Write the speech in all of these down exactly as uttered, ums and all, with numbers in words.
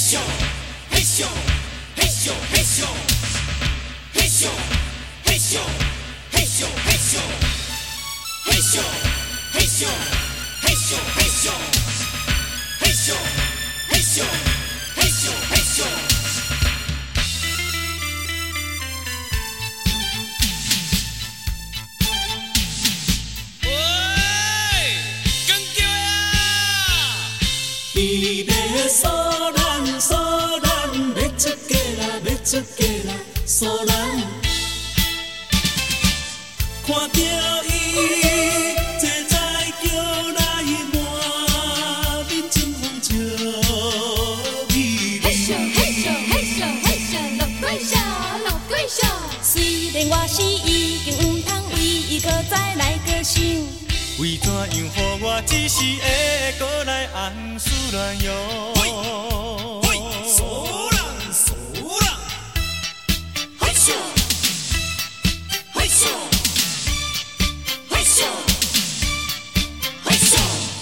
咻嘿咻嘿咻嘿咻嘿咻嘿咻嘿咻嘿咻嘿咻嘿咻嘿咻嘿咻嘿咻嘿咻嘿咻嘿咻。 伊咧索咱索咱，要出家啦，要出家啦，索咱。看到伊坐在桥来满面春风笑咪咪。 嘿咻嘿咻嘿咻嘿咻，落鬼笑落鬼笑。虽然我是已经唔通为伊搁再来个想。 为怎样予我只是会过来红思乱哟？ 喂喂，索人索人，嘿咻嘿咻嘿咻嘿咻。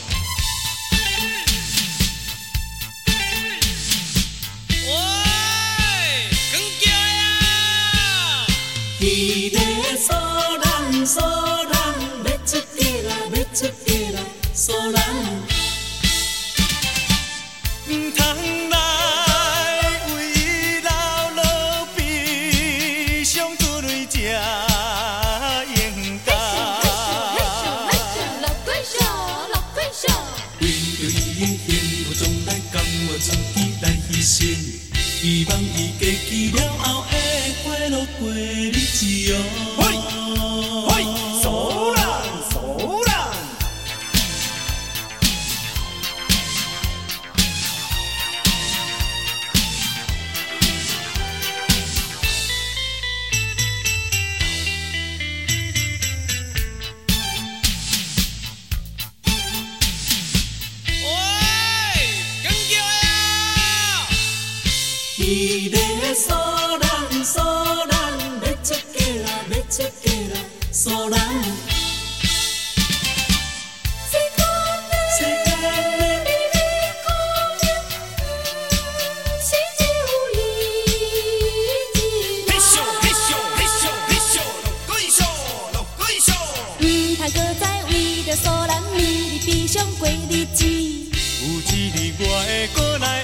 喂，光叫呀！ 伊咧索咱索咱，要出家啦，要出家啦，索咱。 唔通来为伊流落悲伤做泪吃冤家。 嘿咻嘿咻落鬼笑落鬼笑。 为着伊的幸福，总来甘我自己来牺牲，希望伊家己了后会快乐过日子哦。 喂喂，索人索人。 伊咧索咱索咱，要出家啦，要出家啦，索咱。世间的美丽姑娘，是只有伊一嘿咻人。 嘿咻嘿咻嘿咻，落鬼咻落鬼咻。 唔通搁再为着索咱迷离悲伤过日子。 有一日我会过来